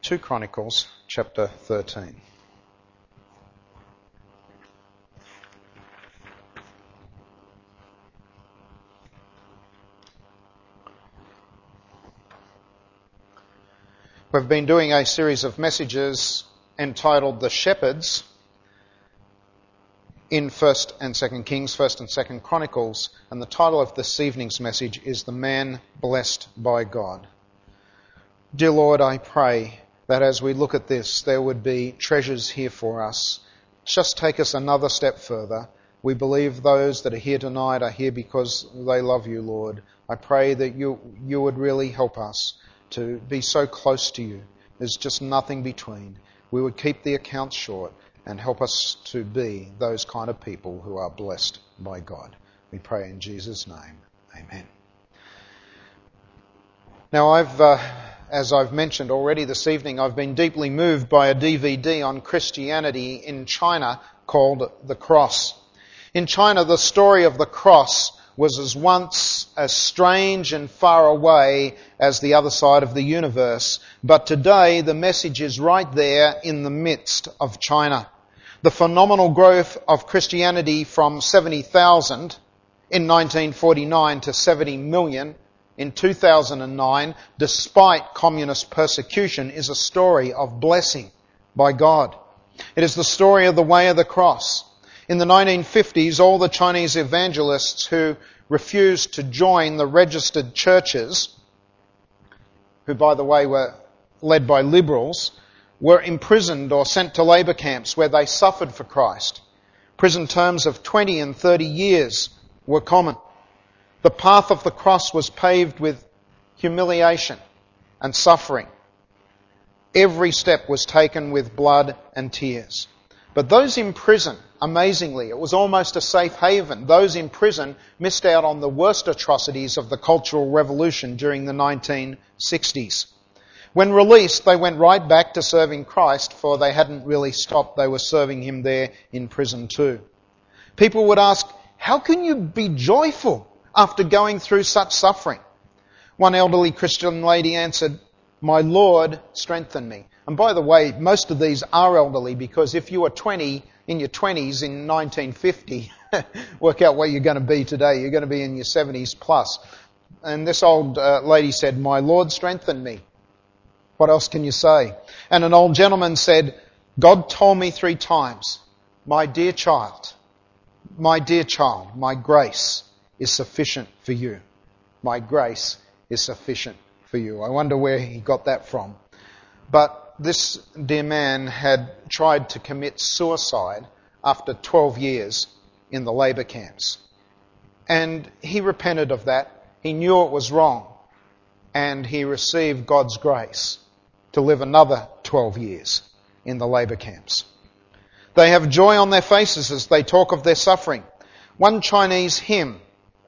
2 Chronicles chapter 13. We've been doing a series of messages entitled The Shepherds in 1st and 2nd Kings, 1st and 2nd Chronicles, and the title of this evening's message is The Man Blessed by God. Dear Lord, I pray that as we look at this, there would be treasures here for us. Just take us another step further. We believe those that are here tonight are here because they love you, Lord. I pray that you would really help us to be so close to you. There's just nothing between. We would keep the account short and help us to be those kind of people who are blessed by God. We pray in Jesus' name. Amen. Now, as I've mentioned already this evening, I've been deeply moved by a DVD on Christianity in China called The Cross. In China, the story of the cross was once as strange and far away as the other side of the universe. But today, the message is right there in the midst of China. The phenomenal growth of Christianity from 70,000 in 1949 to 70 million in 2009, despite communist persecution, is a story of blessing by God. It is the story of the way of the cross. In the 1950s, all the Chinese evangelists who refused to join the registered churches, who, by the way, were led by liberals, were imprisoned or sent to labour camps where they suffered for Christ. Prison terms of 20 and 30 years were common. The path of the cross was paved with humiliation and suffering. Every step was taken with blood and tears. But those in prison, amazingly, it was almost a safe haven. Those in prison missed out on the worst atrocities of the Cultural Revolution during the 1960s. When released, they went right back to serving Christ, for they hadn't really stopped. They were serving him there in prison too. People would ask, how can you be joyful after going through such suffering? One elderly Christian lady answered, my Lord strengthened me. And by the way, most of these are elderly, because if you were 20, in your 20s in 1950, work out what you're going to be today. You're going to be in your 70s plus. And this old lady said, my Lord strengthened me. What else can you say? And an old gentleman said, God told me 3 times, my dear child, my grace is sufficient for you. My grace is sufficient for you. I wonder where he got that from. But this dear man had tried to commit suicide after 12 years in the labour camps. And he repented of that. He knew it was wrong. And he received God's grace to live another 12 years in the labour camps. They have joy on their faces as they talk of their suffering. One Chinese hymn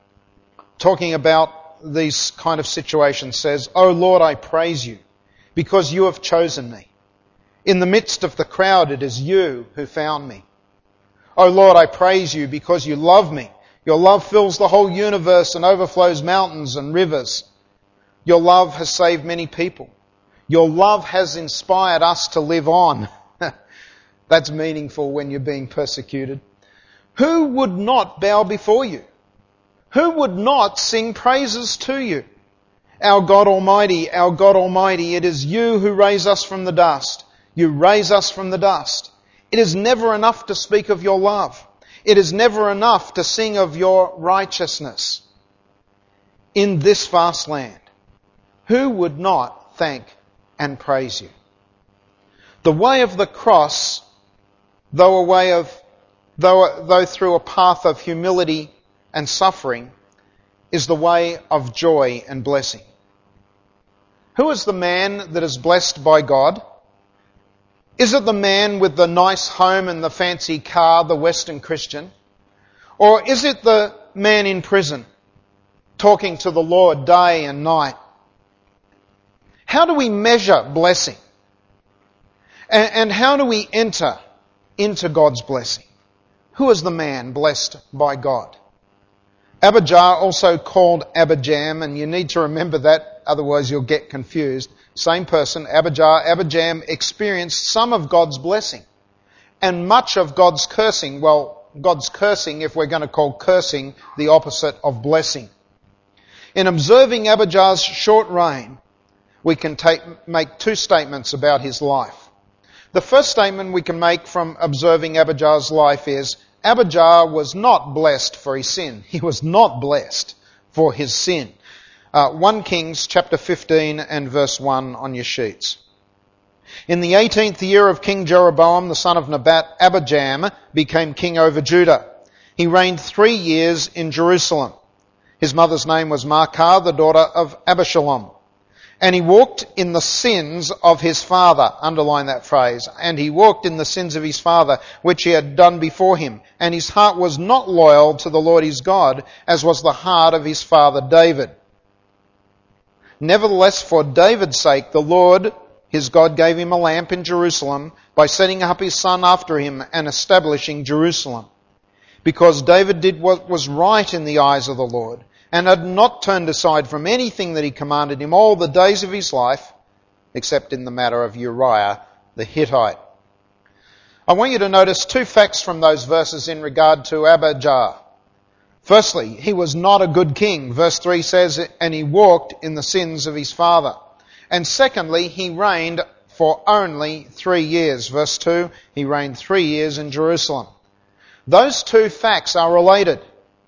talking about these kind of situations says, O Lord, I praise you because you have chosen me. In the midst of the crowd, it is you who found me. O Lord, I praise you because you love me. Your love fills the whole universe and overflows mountains and rivers. Your love has saved many people. Your love has inspired us to live on. That's meaningful when you're being persecuted. Who would not bow before you? Who would not sing praises to you? Our God Almighty, it is you who raise us from the dust. You raise us from the dust. It is never enough to speak of your love. It is never enough to sing of your righteousness. In this vast land, who would not thank and praise you? The way of the cross, though through a path of humility and suffering, is the way of joy and blessing. Who is the man that is blessed by God? Is it the man with the nice home and the fancy car, the Western Christian? Or is it the man in prison, talking to the Lord day and night? How do we measure blessing? And how do we enter into God's blessing? Who is the man blessed by God? Abijah, also called Abijam, and you need to remember that, otherwise you'll get confused. same person, Abijah, Abijam experienced some of God's blessing and much of God's cursing. Well, God's cursing, if we're going to call cursing the opposite of blessing. In observing Abijah's short reign, we can make two statements about his life. The first statement we can make from observing Abijah's life is, Abijah was not blessed for his sin. He was not blessed for his sin. 1 Kings chapter 15 and verse 1 on your sheets. In the 18th year of King Jeroboam, the son of Nebat, Abijam became king over Judah. He reigned 3 years in Jerusalem. His mother's name was Maacah, the daughter of Abishalom. And he walked in the sins of his father. Underline that phrase. And he walked in the sins of his father, which he had done before him. And his heart was not loyal to the Lord his God, as was the heart of his father David. Nevertheless, for David's sake, the Lord his God gave him a lamp in Jerusalem by setting up his son after him and establishing Jerusalem. Because David did what was right in the eyes of the Lord, and had not turned aside from anything that he commanded him all the days of his life, except in the matter of Uriah the Hittite. I want you to notice two facts from those verses in regard to Abijah. Firstly, he was not a good king. Verse 3 says, and he walked in the sins of his father. And secondly, he reigned for only 3 years. Verse 2, he reigned 3 years in Jerusalem. Those two facts are related.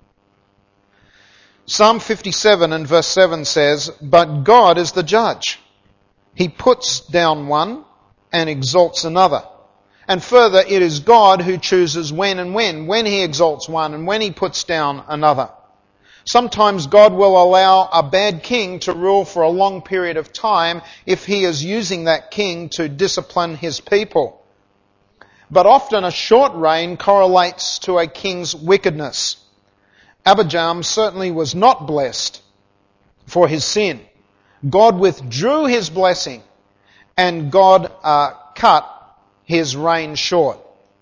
Psalm 57 and verse 7 says, but God is the judge. He puts down one and exalts another. And further, it is God who chooses when he exalts one and when he puts down another. Sometimes God will allow a bad king to rule for a long period of time if he is using that king to discipline his people. But often a short reign correlates to a king's wickedness. Abijam certainly was not blessed for his sin. God withdrew his blessing and God cut his reign short.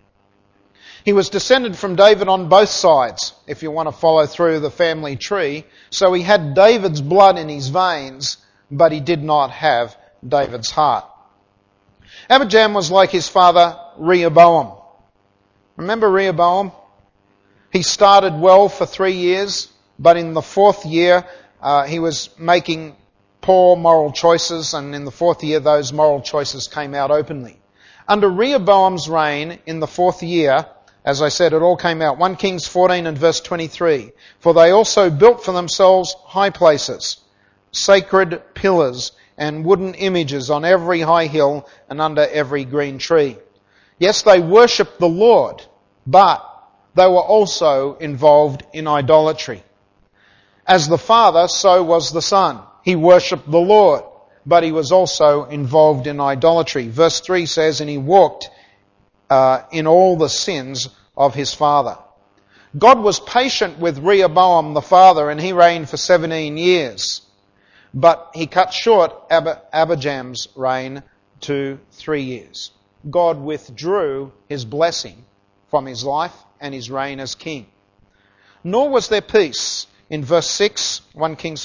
He was descended from David on both sides, if you want to follow through the family tree. So he had David's blood in his veins, but he did not have David's heart. Abijam was like his father Rehoboam. Remember Rehoboam? He started well for 3 years, but in the 4th year he was making poor moral choices, and in the 4th year those moral choices came out openly. Under Rehoboam's reign in the 4th year, as I said, it all came out. 1 Kings 14 and verse 23. For they also built for themselves high places, sacred pillars and wooden images on every high hill and under every green tree. Yes, they worshipped the Lord, but they were also involved in idolatry. As the father, so was the son. He worshipped the Lord, but he was also involved in idolatry. Verse 3 says, and he walked in all the sins of his father. God was patient with Rehoboam the father, and he reigned for 17 years. But he cut short Abijam's reign to 3 years. God withdrew his blessing from his life and his reign as king. Nor was there peace. In verse 6, 1 Kings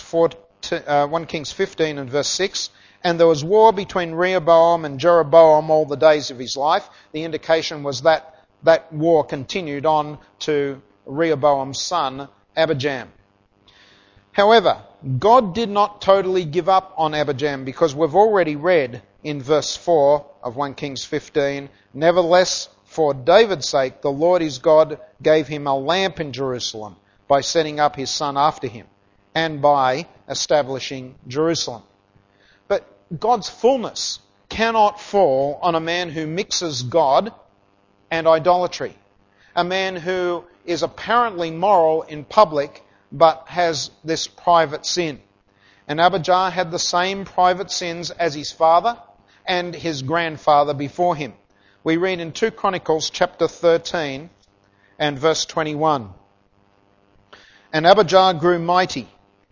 15 and verse 6, and there was war between Rehoboam and Jeroboam all the days of his life. The indication was that that war continued on to Rehoboam's son, Abijam. However, God did not totally give up on Abijam, because we've already read in verse 4 of 1 Kings 15, nevertheless, for David's sake, the Lord his God gave him a lamp in Jerusalem by setting up his son after him and by establishing Jerusalem. But God's fullness cannot fall on a man who mixes God and idolatry. A man who is apparently moral in public but has this private sin. And Abijah had the same private sins as his father and his grandfather before him. We read in 2 Chronicles chapter 13 and verse 21. And Abijah grew mighty,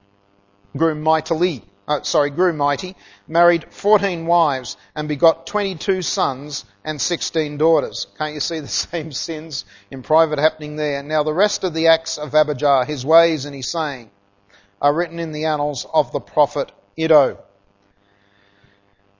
married 14 wives and begot 22 sons and 16 daughters. Can't you see the same sins in private happening there? Now the rest of the acts of Abijah, his ways and his saying, are written in the annals of the prophet Iddo.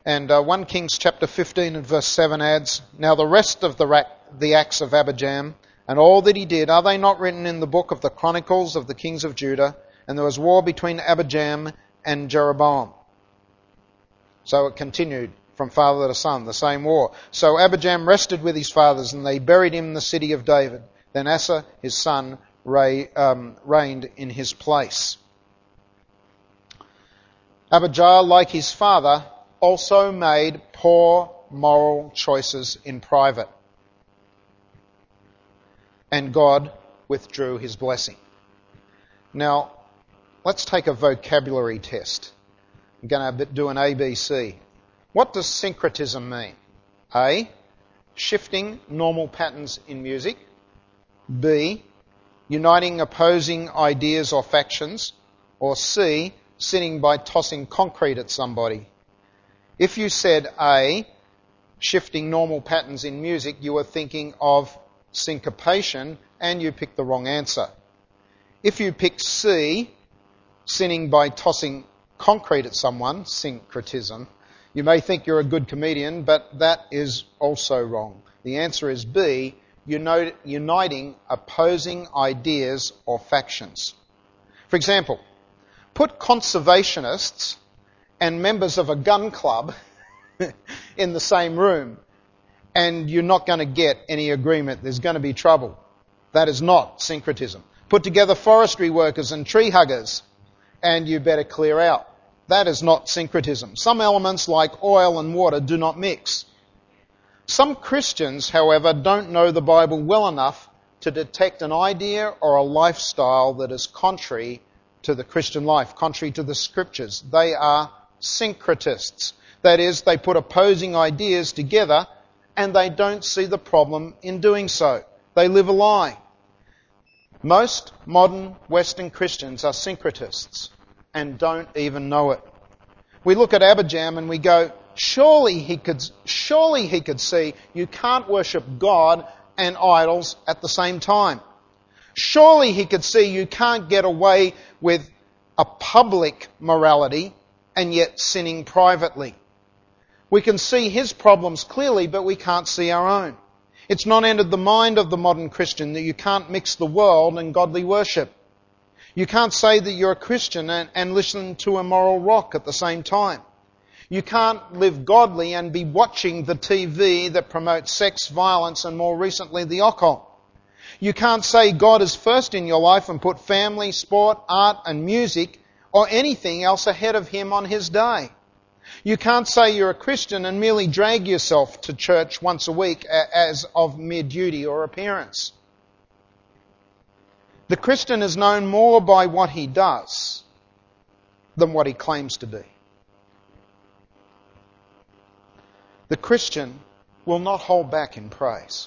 And 1 Kings chapter 15 and verse 7 adds, "Now the rest of the acts of Abijam and all that he did, are they not written in the book of the Chronicles of the kings of Judah? And there was war between Abijam and Jeroboam." So it continued from father to son, the same war. "So Abijam rested with his fathers, and they buried him in the city of David. Then Asa, his son, reigned in his place." Abijah, like his father, also made poor moral choices in private. And God withdrew his blessing. Now, let's take a vocabulary test. I'm going to do an ABC. What does syncretism mean? A, shifting normal patterns in music. B, uniting opposing ideas or factions. Or C, sinning by tossing concrete at somebody. If you said A, shifting normal patterns in music, you were thinking of syncopation and you picked the wrong answer. If you picked C, sinning by tossing concrete at someone, syncretism, you may think you're a good comedian, but that is also wrong. The answer is B, uniting opposing ideas or factions. For example, put conservationists and members of a gun club in the same room, and you're not going to get any agreement. There's going to be trouble. That is not syncretism. Put together forestry workers and tree huggers, and you better clear out. That is not syncretism. Some elements like oil and water do not mix. Some Christians, however, don't know the Bible well enough to detect an idea or a lifestyle that is contrary to the Christian life, contrary to the Scriptures. They are syncretists. That is, they put opposing ideas together and they don't see the problem in doing so. They live a lie. Most modern Western Christians are syncretists and don't even know it. We look at Abijam and we go, surely he could see you can't worship God and idols at the same time. Surely he could see you can't get away with a public morality and yet sinning privately. We can see his problems clearly, but we can't see our own. It's not entered the mind of the modern Christian that you can't mix the world and godly worship. You can't say that you're a Christian and listen to immoral rock at the same time. You can't live godly and be watching the TV that promotes sex, violence, and more recently the occult. You can't say God is first in your life and put family, sport, art, and music or anything else ahead of Him on His day. You can't say you're a Christian and merely drag yourself to church once a week as of mere duty or appearance. The Christian is known more by what he does than what he claims to be. The Christian will not hold back in praise.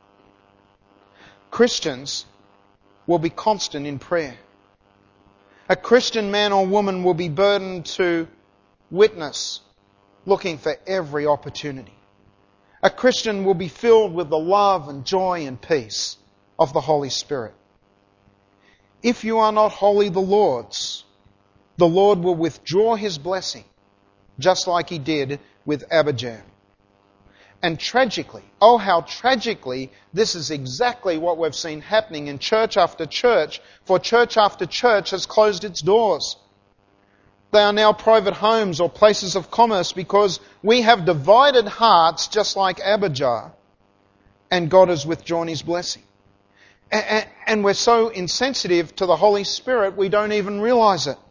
Christians will be constant in prayer. A Christian man or woman will be burdened to witness, looking for every opportunity. A Christian will be filled with the love and joy and peace of the Holy Spirit. If you are not wholly the Lord's, the Lord will withdraw His blessing, just like He did with Abijam. And tragically, oh how tragically, this is exactly what we've seen happening in church after church, for church after church has closed its doors. They are now private homes or places of commerce because we have divided hearts just like Abijah, and God has withdrawn His blessing. And we're so insensitive to the Holy Spirit, we don't even realize it.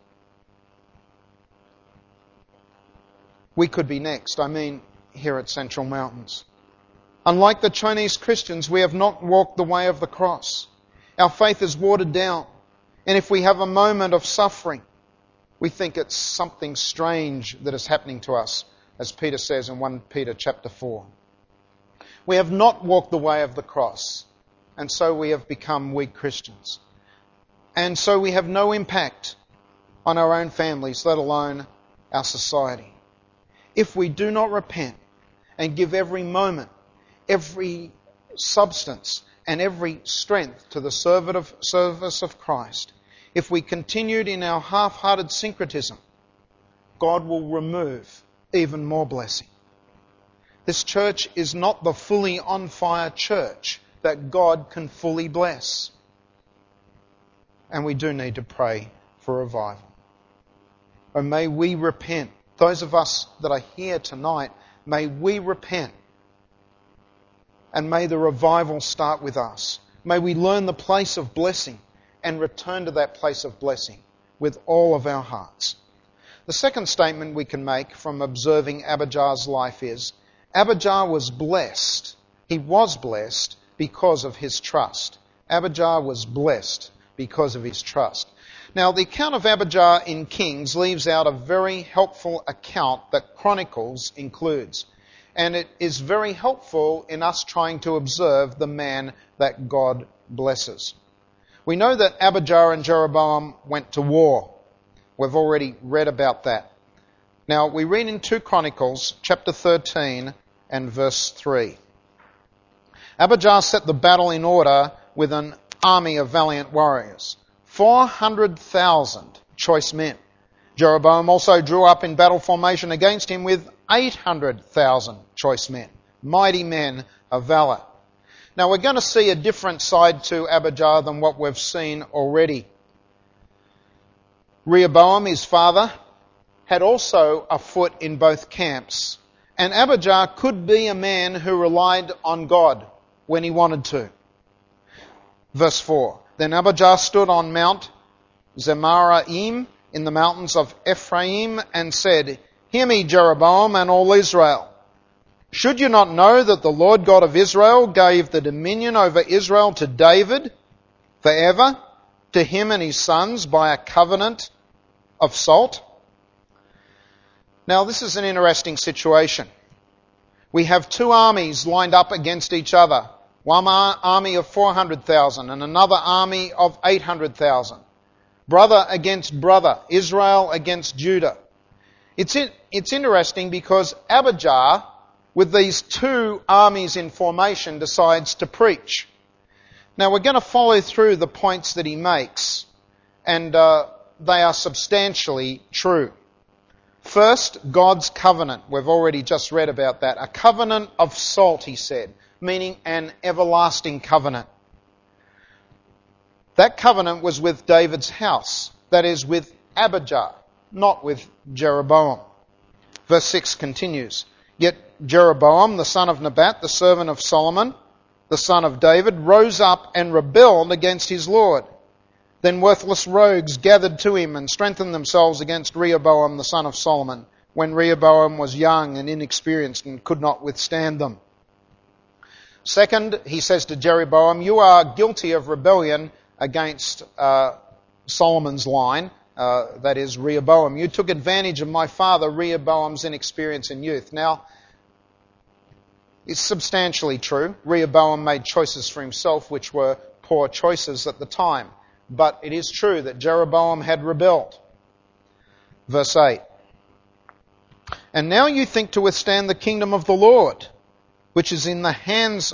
We could be next, here at Central Mountains. Unlike the Chinese Christians, we have not walked the way of the cross. Our faith is watered down. And if we have a moment of suffering, we think it's something strange that is happening to us, as Peter says in 1 Peter chapter 4. We have not walked the way of the cross, and so we have become weak Christians. And so we have no impact on our own families, let alone our society. If we do not repent and give every moment, every substance, and every strength to the service of Christ, if we continued in our half-hearted syncretism, God will remove even more blessing. This church is not the fully on fire church that God can fully bless. And we do need to pray for revival. And may we repent. Those of us that are here tonight, may we repent. And may the revival start with us. May we learn the place of blessing and return to that place of blessing with all of our hearts. The second statement we can make from observing Abijah's life is, Abijah was blessed. He was blessed because of his trust. Abijah was blessed because of his trust. Now, the account of Abijah in Kings leaves out a very helpful account that Chronicles includes. And it is very helpful in us trying to observe the man that God blesses. We know that Abijah and Jeroboam went to war. We've already read about that. Now, we read in 2 Chronicles, chapter 13 and verse 3. Abijah set the battle in order with an army of valiant warriors, 400,000 choice men. Jeroboam also drew up in battle formation against him with 800,000 choice men, mighty men of valor. Now, we're going to see a different side to Abijah than what we've seen already. Rehoboam, his father, had also a foot in both camps. And Abijah could be a man who relied on God when he wanted to. Verse 4. Then Abijah stood on Mount Zemaraim in the mountains of Ephraim and said, Hear me, Jeroboam and all Israel. Should you not know that the Lord God of Israel gave the dominion over Israel to David forever, to him and his sons by a covenant of salt? Now, this is an interesting situation. We have two armies lined up against each other. One army of 400,000 and another army of 800,000. Brother against brother. Israel against Judah. It's interesting because Abijah, with these two armies in formation, decides to preach. Now, we're going to follow through the points that he makes, and they are substantially true. First, God's covenant. We've already just read about that. A covenant of salt, he said, meaning an everlasting covenant. That covenant was with David's house, that is, with Abijah, not with Jeroboam. Verse 6 continues, Yet Jeroboam, the son of Nebat, the servant of Solomon, the son of David, rose up and rebelled against his Lord. Then worthless rogues gathered to him and strengthened themselves against Rehoboam, the son of Solomon, when Rehoboam was young and inexperienced and could not withstand them. Second, he says to Jeroboam, You are guilty of rebellion against Solomon's line, that is Rehoboam. You took advantage of my father Rehoboam's inexperience in youth. Now, it's substantially true. Rehoboam made choices for himself which were poor choices at the time. But it is true that Jeroboam had rebelled. Verse 8. And now you think to withstand the kingdom of the Lord, which is in the hand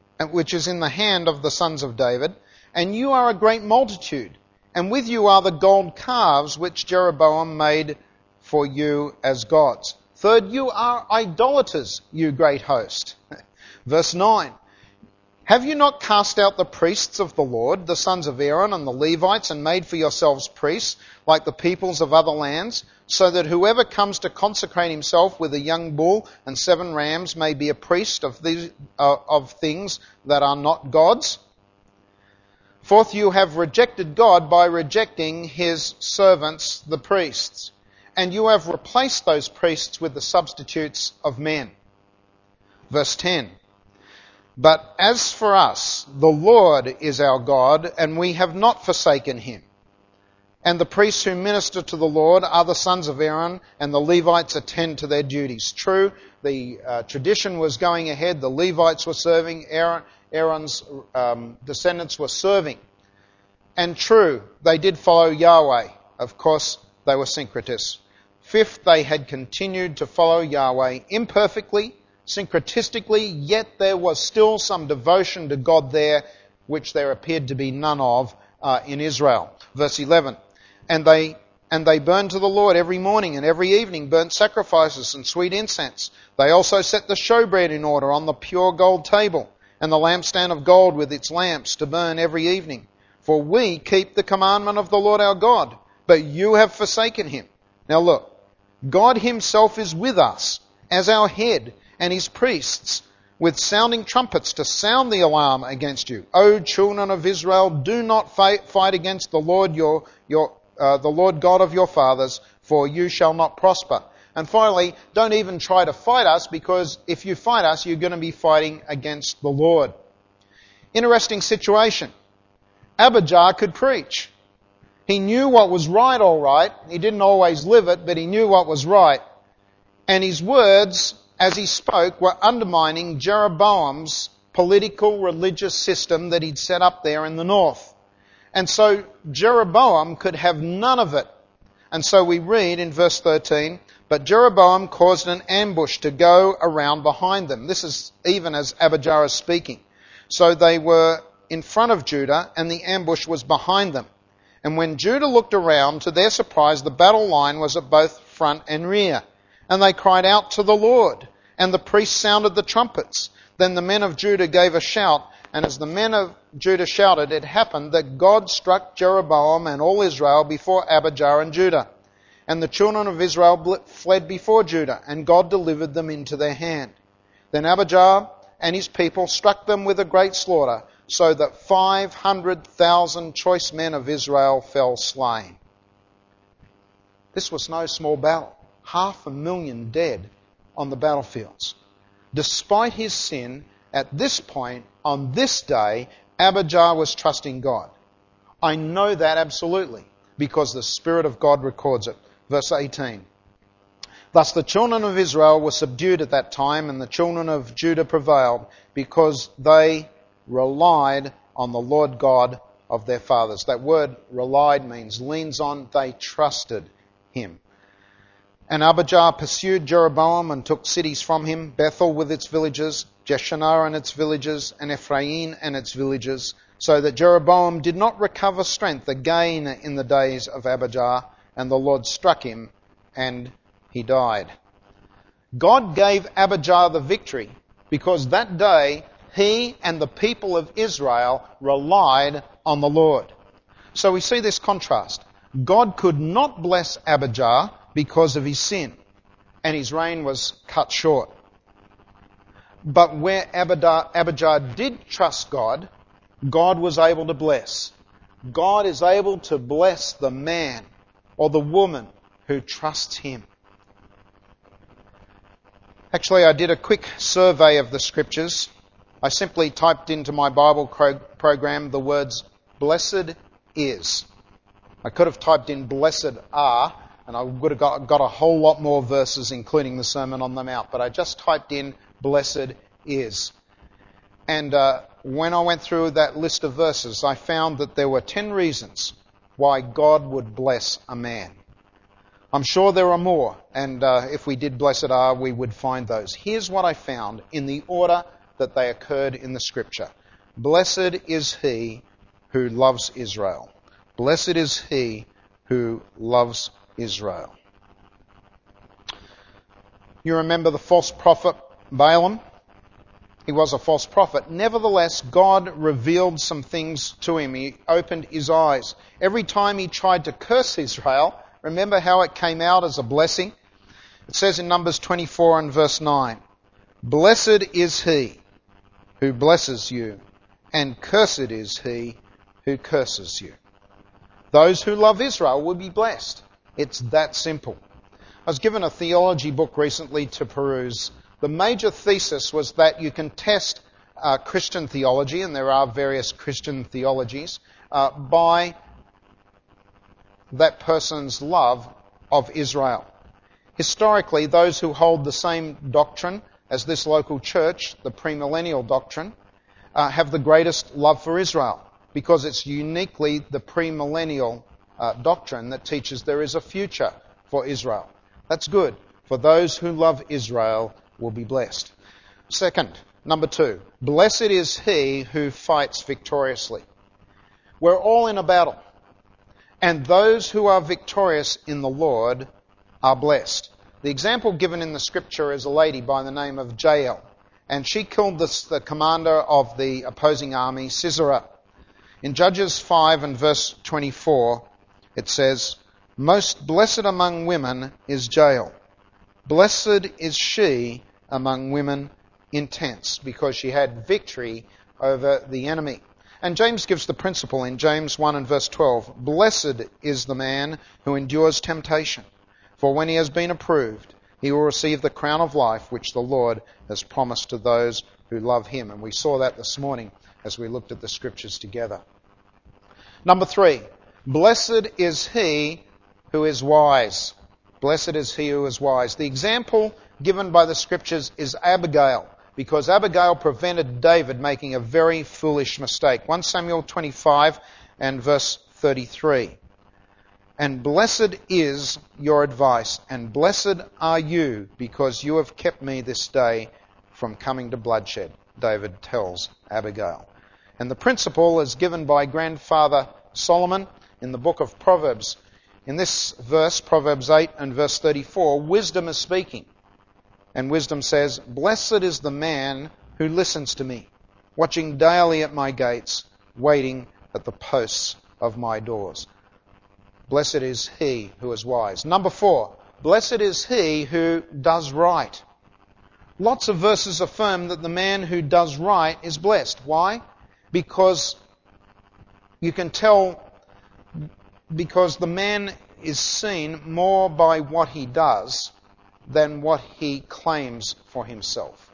of the sons of David, and you are a great multitude, and with you are the gold calves which Jeroboam made for you as gods. Third, you are idolaters, you great host. Verse 9. Have you not cast out the priests of the Lord, the sons of Aaron and the Levites, and made for yourselves priests, like the peoples of other lands, so that whoever comes to consecrate himself with a young bull and 7 rams may be a priest of things that are not God's? Fourth, you have rejected God by rejecting his servants, the priests, and you have replaced those priests with the substitutes of men. Verse 10. But as for us, the Lord is our God, and we have not forsaken him. And the priests who minister to the Lord are the sons of Aaron, and the Levites attend to their duties. True, the tradition was going ahead. The Levites were serving. Aaron's descendants were serving. And true, they did follow Yahweh. Of course, they were syncretists. Fifth, they had continued to follow Yahweh imperfectly, syncretistically, yet there was still some devotion to God there, which there appeared to be none of in Israel. Verse 11, and And they burned to the Lord every morning and every evening burnt sacrifices and sweet incense. They also set the showbread in order on the pure gold table, and the lampstand of gold with its lamps to burn every evening. For we keep the commandment of the Lord our God, but you have forsaken him. Now look, God himself is with us as our head, and his priests with sounding trumpets to sound the alarm against you. O children of Israel, do not fight against the Lord the Lord God of your fathers, for you shall not prosper. And finally, don't even try to fight us, because if you fight us, you're going to be fighting against the Lord. Interesting situation. Abijah could preach. He knew what was right, all right. He didn't always live it, but he knew what was right. And his words, as he spoke, were undermining Jeroboam's political, religious system that he'd set up there in the north. And so Jeroboam could have none of it. And so we read in verse 13, but Jeroboam caused an ambush to go around behind them. This is even as Abijah is speaking. So they were in front of Judah, and the ambush was behind them. And when Judah looked around, to their surprise, the battle line was at both front and rear. And they cried out to the Lord, and the priests sounded the trumpets. Then the men of Judah gave a shout, and as the men of Judah shouted, it happened that God struck Jeroboam and all Israel before Abijah and Judah. And the children of Israel fled before Judah, and God delivered them into their hand. Then Abijah and his people struck them with a great slaughter, so that 500,000 choice men of Israel fell slain. This was no small battle. 500,000 dead on the battlefields. Despite his sin, at this point, on this day, Abijah was trusting God. I know that absolutely, because the Spirit of God records it. Verse 18. Thus the children of Israel were subdued at that time, and the children of Judah prevailed, because they relied on the Lord God of their fathers. That word relied means leans on. They trusted him. And Abijah pursued Jeroboam and took cities from him, Bethel with its villages, Jeshanah and its villages, and Ephraim and its villages, so that Jeroboam did not recover strength again in the days of Abijah, and the Lord struck him, and he died. God gave Abijah the victory because that day he and the people of Israel relied on the Lord. So we see this contrast. God could not bless Abijah because of his sin, and his reign was cut short. But where Abijah did trust God, God was able to bless. God is able to bless the man or the woman who trusts him. Actually, I did a quick survey of the scriptures. I simply typed into my Bible program the words, blessed is. I could have typed in blessed are, and I would have got a whole lot more verses, including the Sermon on the Mount. But I just typed in blessed is. And when I went through that list of verses, I found that there were 10 reasons why God would bless a man. I'm sure there are more, and if we did blessed are, we would find those. Here's what I found in the order that they occurred in the Scripture. Blessed is he who loves Israel. Blessed is he who loves Israel. You remember the false prophet Balaam? He was a false prophet. Nevertheless, God revealed some things to him. He opened his eyes. Every time he tried to curse Israel, remember how it came out as a blessing? It says in Numbers 24 and verse 9, blessed is he who blesses you, and cursed is he who curses you. Those who love Israel will be blessed. It's that simple. I was given a theology book recently to peruse. The major thesis was that you can test Christian theology, and there are various Christian theologies, by that person's love of Israel. Historically, those who hold the same doctrine as this local church, the premillennial doctrine, have the greatest love for Israel, because it's uniquely the premillennial doctrine that teaches there is a future for Israel. That's good. For those who love Israel will be blessed. Second, number 2, blessed is he who fights victoriously. We're all in a battle. And those who are victorious in the Lord are blessed. The example given in the scripture is a lady by the name of Jael. And she killed the commander of the opposing army, Sisera. In Judges 5 and verse 24, it says, "Most blessed among women is Jael. Blessed is she among women in tents, because she had victory over the enemy." And James gives the principle in James 1 and verse 12, "Blessed is the man who endures temptation, for when he has been approved, he will receive the crown of life which the Lord has promised to those who love him." And we saw that this morning as we looked at the scriptures together. Number 3, blessed is he who is wise. Blessed is he who is wise. The example given by the scriptures is Abigail, because Abigail prevented David making a very foolish mistake. 1 Samuel 25 and verse 33. "And blessed is your advice, and blessed are you, because you have kept me this day from coming to bloodshed," David tells Abigail. And the principle is given by grandfather Solomon in the book of Proverbs. In this verse, Proverbs 8 and verse 34, wisdom is speaking. And wisdom says, "Blessed is the man who listens to me, watching daily at my gates, waiting at the posts of my doors." Blessed is he who is wise. Number 4, blessed is he who does right. Lots of verses affirm that the man who does right is blessed. Why? Because you can tell, because the man is seen more by what he does than what he claims for himself.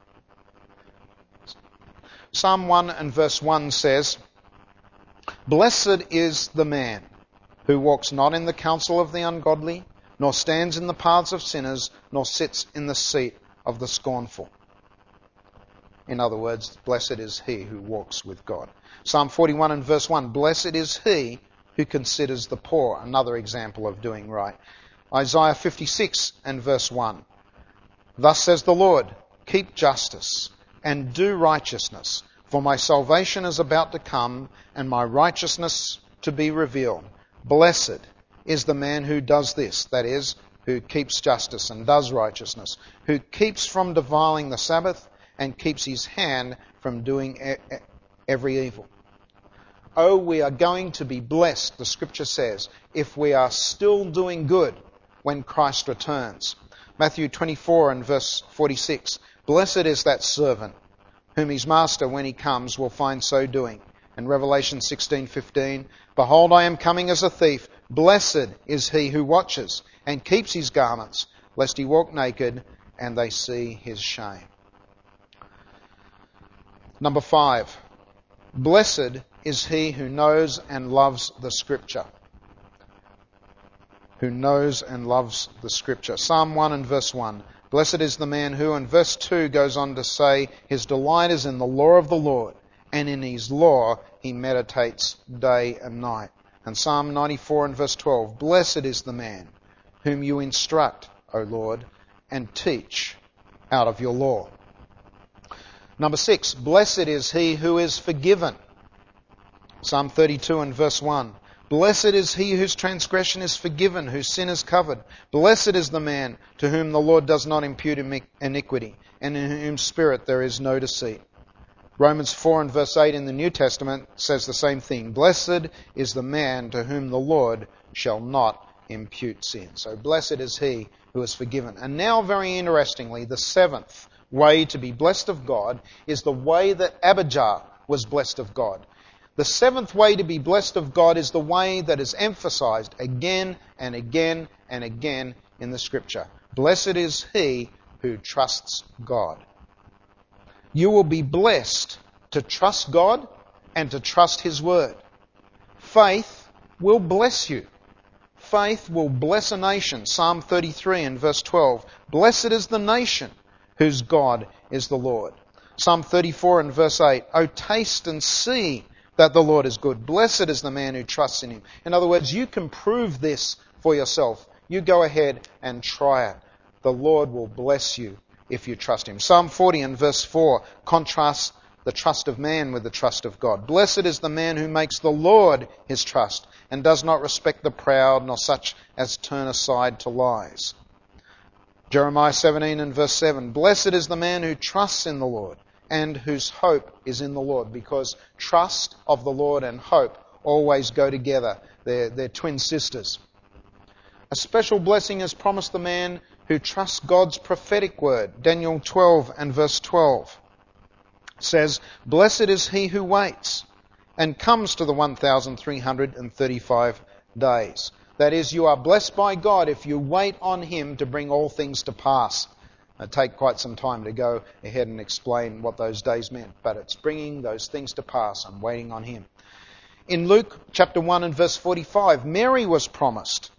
Psalm 1 and verse 1 says, "Blessed is the man who walks not in the counsel of the ungodly, nor stands in the paths of sinners, nor sits in the seat of the scornful." In other words, blessed is he who walks with God. Psalm 41 and verse 1, "Blessed is he who considers the poor." Another example of doing right. Isaiah 56 and verse 1, "Thus says the Lord, keep justice and do righteousness, for my salvation is about to come and my righteousness to be revealed. Blessed is the man who does this," that is, who keeps justice and does righteousness, "who keeps from defiling the Sabbath and keeps his hand from doing every evil." Oh, we are going to be blessed, the scripture says, if we are still doing good when Christ returns. Matthew 24 and verse 46, "Blessed is that servant whom his master, when he comes, will find so doing." And Revelation 16:15, "Behold, I am coming as a thief. Blessed is he who watches and keeps his garments, lest he walk naked and they see his shame." Number 5, blessed is he who knows and loves the scripture. Who knows and loves the scripture. Psalm 1 and verse 1, "Blessed is the man who," and verse 2 goes on to say, "his delight is in the law of the Lord, and in his law he meditates day and night." And Psalm 94 and verse 12, "Blessed is the man whom you instruct, O Lord, and teach out of your law." Number 6, blessed is he who is forgiven. Psalm 32 and verse 1, "Blessed is he whose transgression is forgiven, whose sin is covered. Blessed is the man to whom the Lord does not impute iniquity, and in whose spirit there is no deceit." Romans 4 and verse 8 in the New Testament says the same thing. "Blessed is the man to whom the Lord shall not impute sin." So blessed is he who is forgiven. And now, very interestingly, the 7th way to be blessed of God is the way that Abijah was blessed of God. The 7th way to be blessed of God is the way that is emphasized again and again and again in the scripture. Blessed is he who trusts God. You will be blessed to trust God and to trust his word. Faith will bless you. Faith will bless a nation. Psalm 33 and verse 12. "Blessed is the nation whose God is the Lord." Psalm 34 and verse 8. "O taste and see that the Lord is good. Blessed is the man who trusts in him." In other words, you can prove this for yourself. You go ahead and try it. The Lord will bless you if you trust him. Psalm 40 and verse 4 contrasts the trust of man with the trust of God. Blessed is the man who makes the Lord his trust and does not respect the proud, nor such as turn aside to lies. Jeremiah 17 and verse 7. Blessed is the man who trusts in the Lord and whose hope is in the Lord, because trust of the Lord and hope always go together. They're twin sisters. A special blessing is promised the man who trusts God's prophetic word. Daniel 12 and verse 12 says, Blessed is he who waits and comes to the 1,335 days. That is, you are blessed by God if you wait on him to bring all things to pass. It'll take quite some time to go ahead and explain what those days meant, but it's bringing those things to pass and waiting on him. In Luke chapter 1 and verse 45, Mary was promised,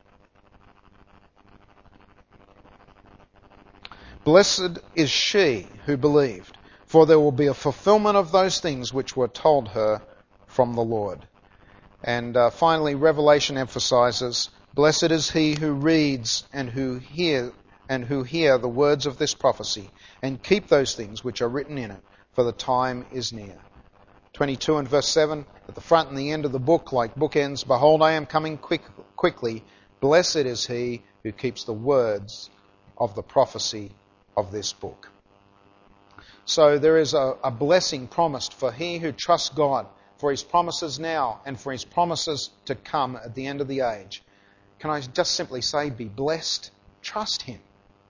Blessed is she who believed, for there will be a fulfillment of those things which were told her from the Lord. And finally, Revelation emphasizes, Blessed is he who reads and who hear the words of this prophecy, and keep those things which are written in it, for the time is near. 22 and verse 7, at the front and the end of the book, like bookends, Behold, I am coming quickly. Blessed is he who keeps the words of the prophecy of this book. So there is a blessing promised for he who trusts God, for his promises now and for his promises to come at the end of the age. Can I just simply say, be blessed? Trust him.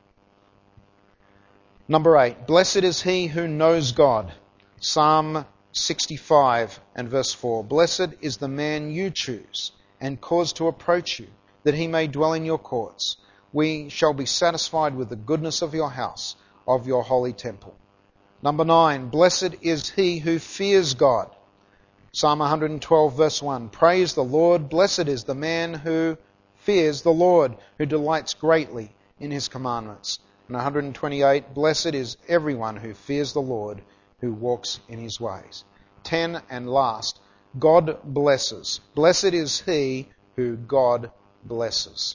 Number 8, blessed is he who knows God. Psalm 65 and verse 4. Blessed is the man you choose and cause to approach you, that he may dwell in your courts. We shall be satisfied with the goodness of your house, of your holy temple. Number 9, blessed is he who fears God. Psalm 112 verse 1. Praise the Lord. Blessed is the man who fears the Lord, who delights greatly in his commandments. And 128, blessed is everyone who fears the Lord, who walks in his ways. 10 and last, God blesses. Blessed is he who God blesses.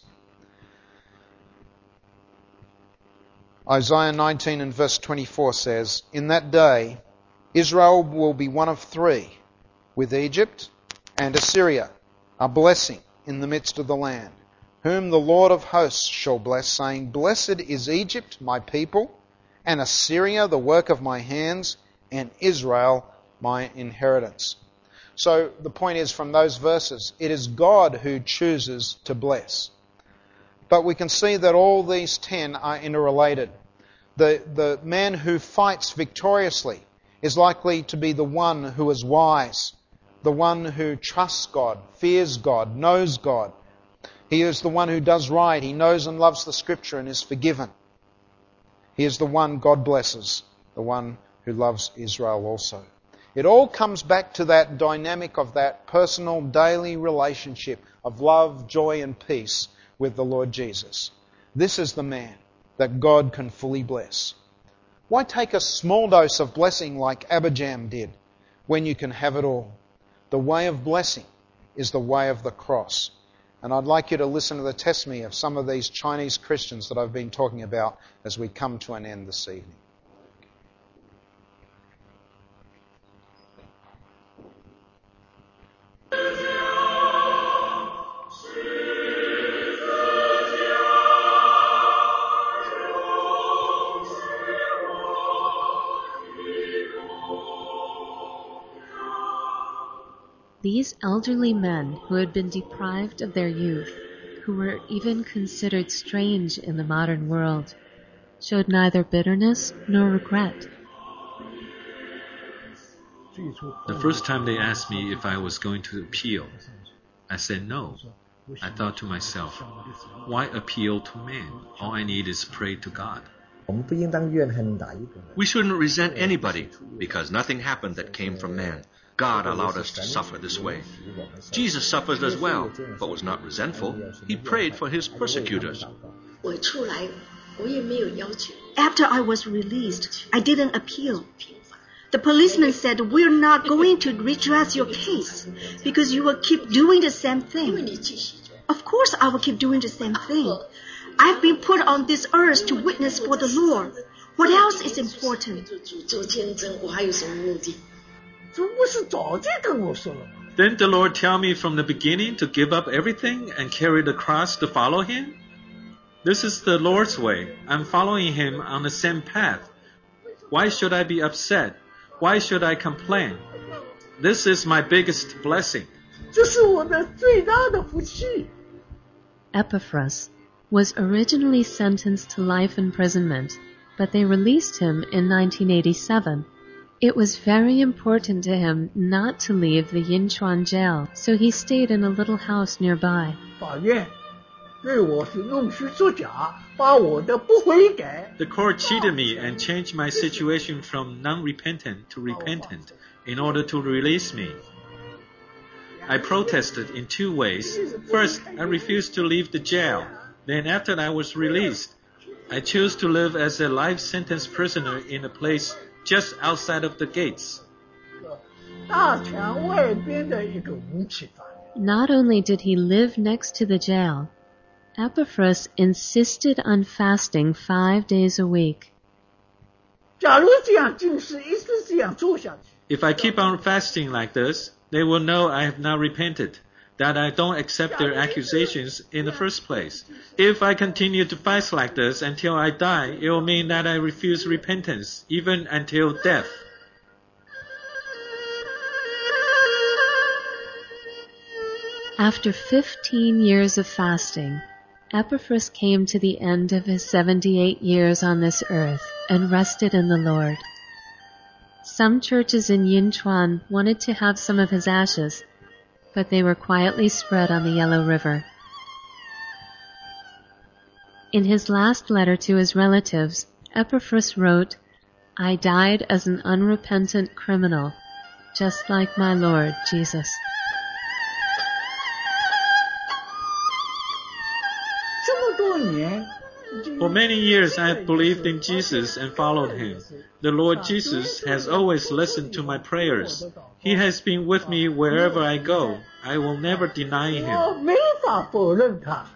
Isaiah 19 and verse 24 says, In that day Israel will be one of three, with Egypt and Assyria, a blessing in the midst of the land, whom the Lord of hosts shall bless, saying, Blessed is Egypt, my people, and Assyria, the work of my hands, and Israel, my inheritance. So the point is, from those verses, it is God who chooses to bless. But we can see that all these 10 are interrelated. The man who fights victoriously is likely to be the one who is wise, the one who trusts God, fears God, knows God. He is the one who does right. He knows and loves the Scripture and is forgiven. He is the one God blesses, the one who loves Israel also. It all comes back to that dynamic of that personal daily relationship of love, joy and peace with the Lord Jesus. This is the man that God can fully bless. Why take a small dose of blessing like Abijam did when you can have it all? The way of blessing is the way of the cross. And I'd like you to listen to the testimony of some of these Chinese Christians that I've been talking about as we come to an end this evening. These elderly men who had been deprived of their youth, who were even considered strange in the modern world, showed neither bitterness nor regret. The first time they asked me if I was going to appeal, I said no. I thought to myself, why appeal to man? All I need is pray to God. We shouldn't resent anybody, because nothing happened that came from man. God allowed us to suffer this way. Jesus suffered as well, but was not resentful. He prayed for his persecutors. After I was released, I didn't appeal. The policeman said, "We're not going to redress your case because you will keep doing the same thing." Of course I will keep doing the same thing. I've been put on this earth to witness for the Lord. What else is is important. 做见证，我还有什么目的？ 这不是早就跟我说了吗？ Didn't the Lord tell me from the beginning to give up everything and carry the cross to follow Him? This is the Lord's way. I'm following Him on the same path. Why should I be upset? Why should I complain? This is my biggest blessing. 这是我的最大的福气。 Epaphras was originally sentenced to life imprisonment, but they released him in 1987. It was very important to him not to leave the Yinchuan jail, so he stayed in a little house nearby. 法院对我是弄虚作假，把我的不悔改 The court cheated me and changed my situation from non-repentant to repentant in order to release me. I protested in two ways. First, I refused to leave the jail. Then after I was released, I chose to live as a life sentence prisoner in a place just outside of the gates. 大墙外边的一个无期法院。 Not only did he live next to the jail, Epaphras insisted on fasting 5 days a week. 假如这样进士一直这样做下去， If I keep on fasting like this, they will know I have not repented, that I don't accept their accusations in the first place. If I continue to fast like this until I die, it will mean that I refuse repentance, even until death. After 15 years of fasting, Epaphras came to the end of his 78 years on this earth and rested in the Lord. Some churches in Yinchuan wanted to have some of his ashes, but they were quietly spread on the Yellow River. In his last letter to his relatives, Epaphras wrote, "I died as an unrepentant criminal, just like my Lord Jesus." 这么多年， For many years I have believed in Jesus and followed Him. The Lord Jesus has always listened to my prayers. He has been with me wherever I go. I will never deny 我 Him. 没法否认他。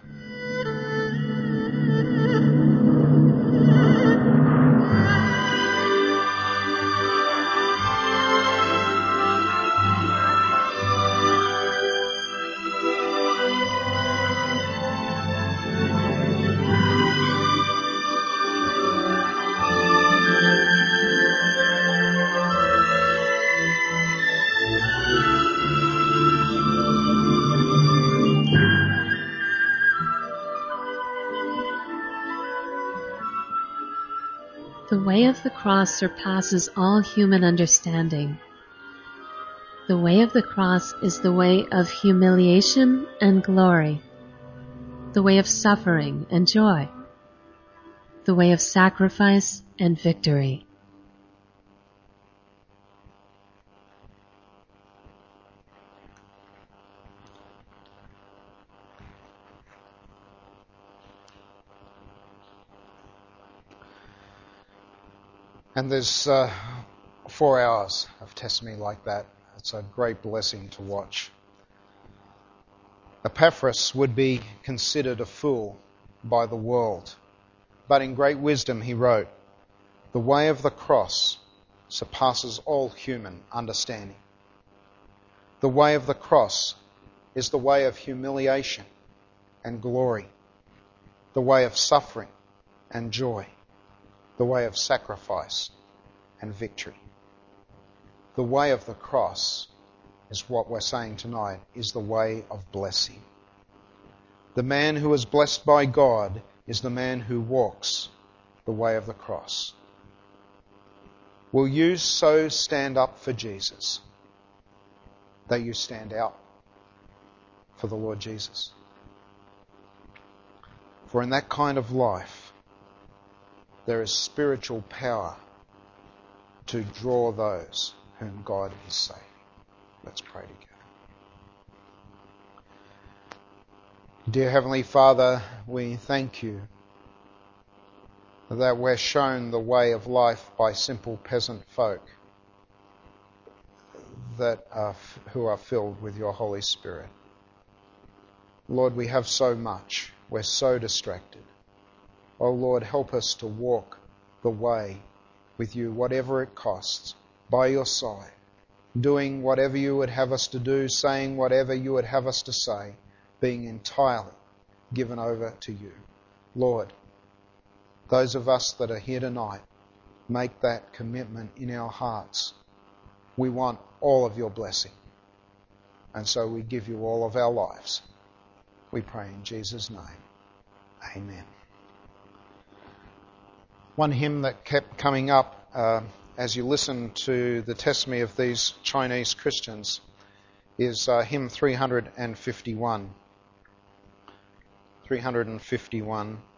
The way of the cross surpasses all human understanding. The way of the cross is the way of humiliation and glory, the way of suffering and joy, the way of sacrifice and victory. And there's 4 hours of testimony like that. It's a great blessing to watch. Epaphras would be considered a fool by the world, but in great wisdom he wrote, "The way of the cross surpasses all human understanding." The way of the cross is the way of humiliation and glory, the way of suffering and joy, the way of sacrifice and victory. The way of the cross is what we're saying tonight, is the way of blessing. The man who is blessed by God is the man who walks the way of the cross. Will you so stand up for Jesus that you stand out for the Lord Jesus? For in that kind of life, there is spiritual power to draw those whom God is saving. Let's pray together. Dear Heavenly Father, we thank you that we're shown the way of life by simple peasant folk who are filled with your Holy Spirit. Lord, we have so much. We're so distracted. Oh Lord, help us to walk the way with you, whatever it costs, by your side, doing whatever you would have us to do, saying whatever you would have us to say, being entirely given over to you. Lord, those of us that are here tonight, make that commitment in our hearts. We want all of your blessing. And so we give you all of our lives. We pray in Jesus' name. Amen. One hymn that kept coming up as you listen to the testimony of these Chinese Christians is hymn 351. 351.